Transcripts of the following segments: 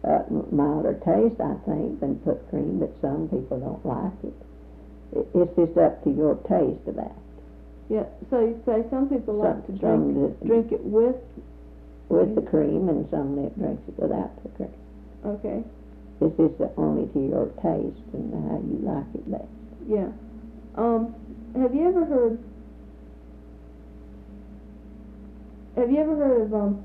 Milder taste, I think, than put cream, but some people don't like it. It's just up to your taste of that. Yeah, so you say some people like to drink it with the cream, and some that drinks it without the cream. Okay. It's just only to your taste and how you like it best. Yeah. Have you ever heard of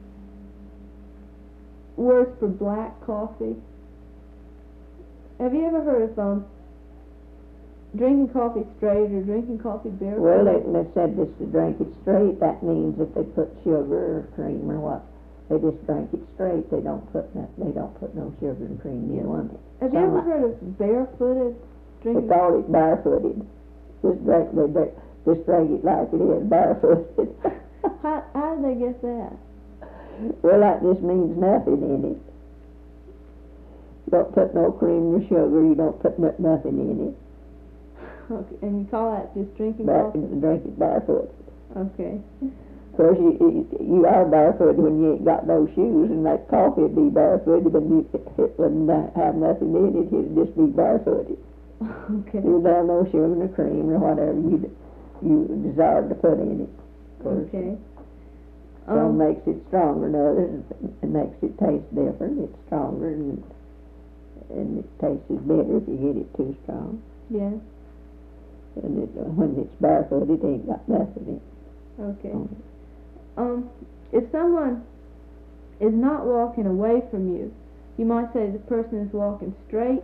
words for black coffee? Have you ever heard of drinking coffee straight or drinking coffee barefoot? Well, they said this to drink it straight. That means if they put sugar or cream or what, they just drink it straight. They don't put no sugar and cream in it. Have you ever heard of barefooted drinking? They call it barefooted. Just drink it like it is, barefooted. How did they get that? Well, that just means nothing in it. You don't put no cream or sugar. You don't put nothing in it. Okay, and you call that just drinking coffee? Drink it barefoot. Okay. Of course, you are barefoot when you ain't got no shoes, and that coffee would be barefooted, but it wouldn't have nothing in it. It'd just be barefooted. Okay. You would have no sugar or cream or whatever you desire to put in it. Okay. Some makes it stronger than others. It makes it taste different. It's stronger and it tastes bitter if you get it too strong. Yeah. And when it's barefoot, it ain't got nothing in it. Okay. If someone is not walking away from you, you might say the person is walking straight.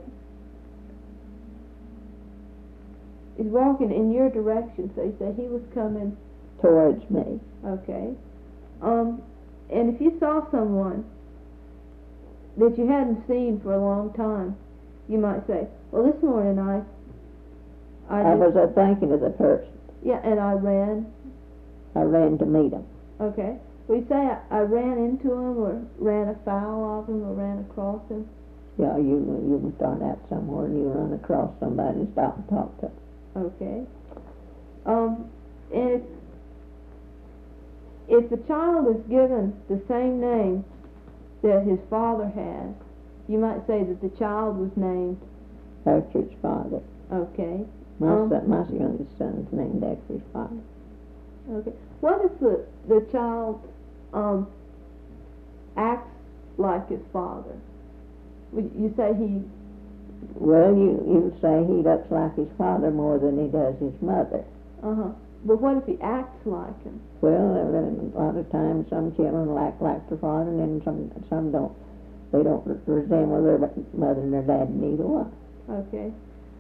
He's walking in your direction, so you say he was coming towards me. Okay. And if you saw someone that you hadn't seen for a long time, you might say, well, this morning I was thinking of the person. Yeah, and I ran to meet him. Okay. Well, you say I ran into him, or ran afoul of him, or ran across him? Yeah, you start out somewhere and you run across somebody and stop and talk to them. Okay. And if the child is given the same name that his father has, you might say that the child was named after its father. Okay. My youngest son is named after his father. Okay. What if the child acts like his father? You say he... Well, you say he looks like his father more than he does his mother. Uh-huh. But what if he acts like him? Well, a lot of times some children will act like their father, and then some don't. They don't resemble their mother and their dad neither one. Okay.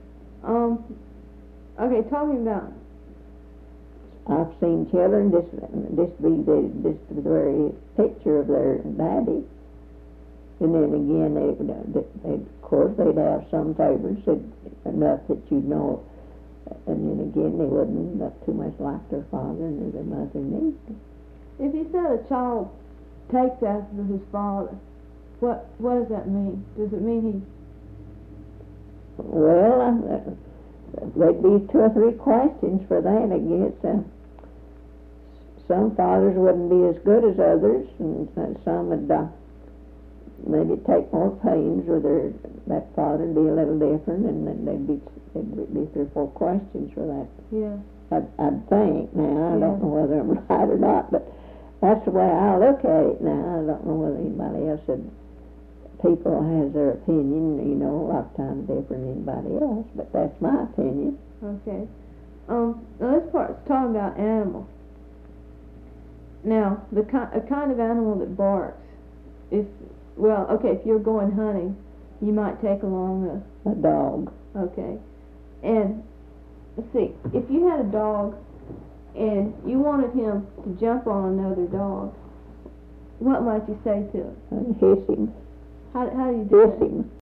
Okay, tell me about... I've seen children this be the very picture of their daddy, and then again they of course they'd have some favorites enough that you'd know, and then again they wouldn't look too much like their father and their mother neither. If you said a child takes after his father, what does that mean? Does it mean he... Well, there'd be 2 or 3 questions for that, I guess. Some fathers wouldn't be as good as others, and some would maybe take more pains with that father and be a little different, and then there'd be 3 or 4 questions for that. Yeah. I'd think. Now, I don't know whether I'm right or not, but that's the way I look at it now. I don't know whether anybody else said. People has their opinion, a lot of times different than anybody else, but that's my opinion. Okay. Now this part's talking about animals. Now, a kind of animal that barks, if you're going hunting, you might take along a dog. Okay. And, let's see, if you had a dog and you wanted him to jump on another dog, what might you say to him? Hiss him. How do you do that? Hiss him.